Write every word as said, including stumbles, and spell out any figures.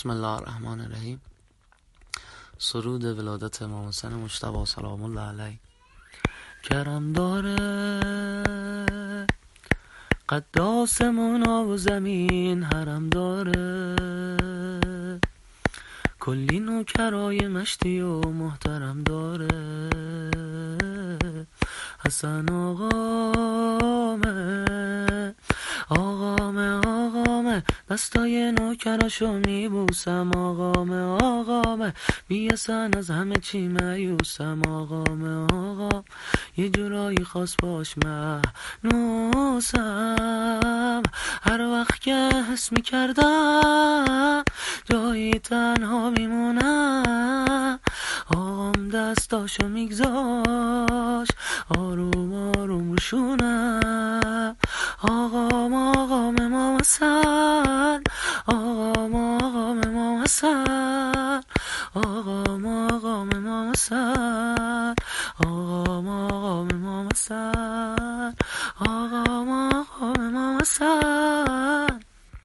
بسم الله الرحمن الرحیم. سرود ولادت امام حسین مجتبی سلام الله علیه. کرم داره قد آسمونا و زمین، حرم داره کلی نوکرای مشتی و محترم داره. حسن آقامه آقامه آقامه، دستای نوکراشو میبوسم. آقامه آقامه بی اصلا از همه چی مایوسم. آقامه آقا یه جورایی خاص باش مهنوسم. هر وقت که حس میکردم جایی تنها میمونم، آقام دستاشو میگذاش آروم آروم روشونم. آقام آقام امام حسن، آقام آقام امام حسن، آقام آقام امام حسن، آقام آقام امام حسن، آقام آقام امام حسن.